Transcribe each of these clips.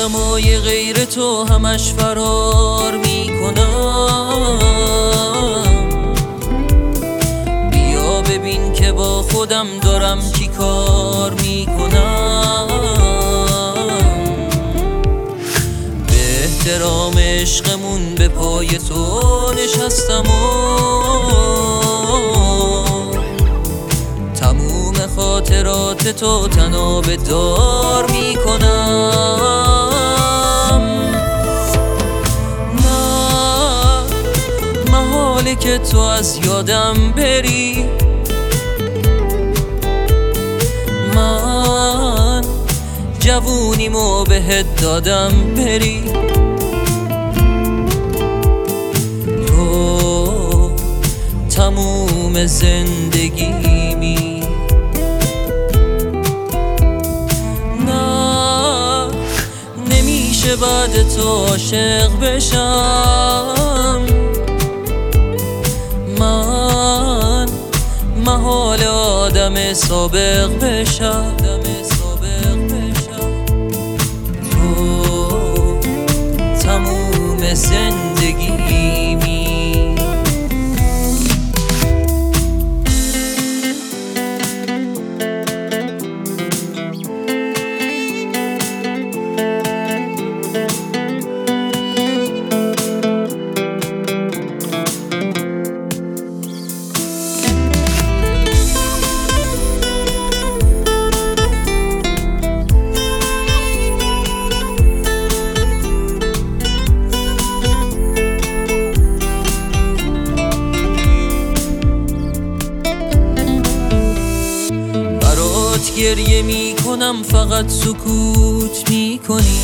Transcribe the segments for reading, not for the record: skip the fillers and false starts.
آدمای غیر تو همش فرار میکنم. بیا ببین که با خودم دارم چی کار میکنم. به احترام عشقمون به پای تو نشستم و تموم خاطرات تو تنابه دار میکنم. نه محاله که تو از یادم بری، من جوونیمو بهت دادم بری. تو تموم زندگیمی، نه نمیشه بعد تو عاشق بشم. من محال آدم سابق بشم. تو تموم زندگیمی. گریه میکنم فقط سکوت میکنی.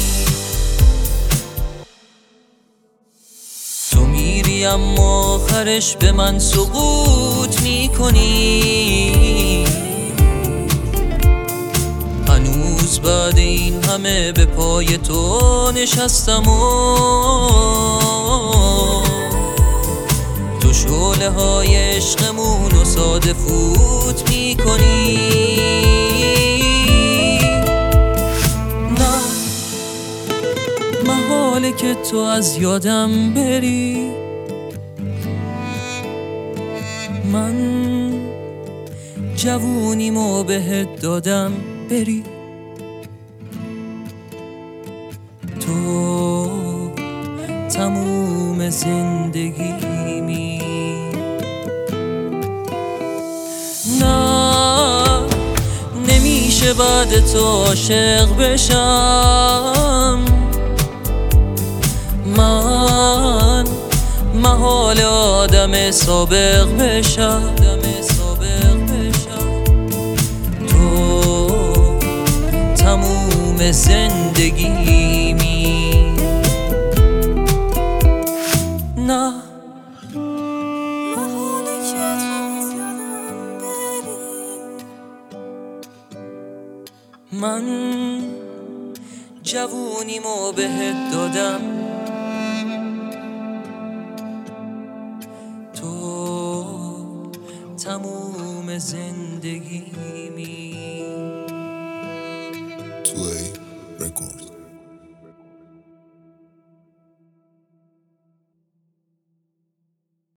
تو میری اما آخرش به من سقوط میکنی. هنوز بعد این همه به پای تو نشستم و تو شعله های عشقمون و ساده فوت میکنی. محاله که تو از یادم بری، من جوونیمو بهت دادم بری. تو تموم زندگیمی. نه نمیشه بعد تو عاشق بشم. من محال آدم سابق بشم. تو تموم زندگیمی. نه محاله که تو از یادم بری، من جوونیمو بهت دادم. تو تموم زندگیمی.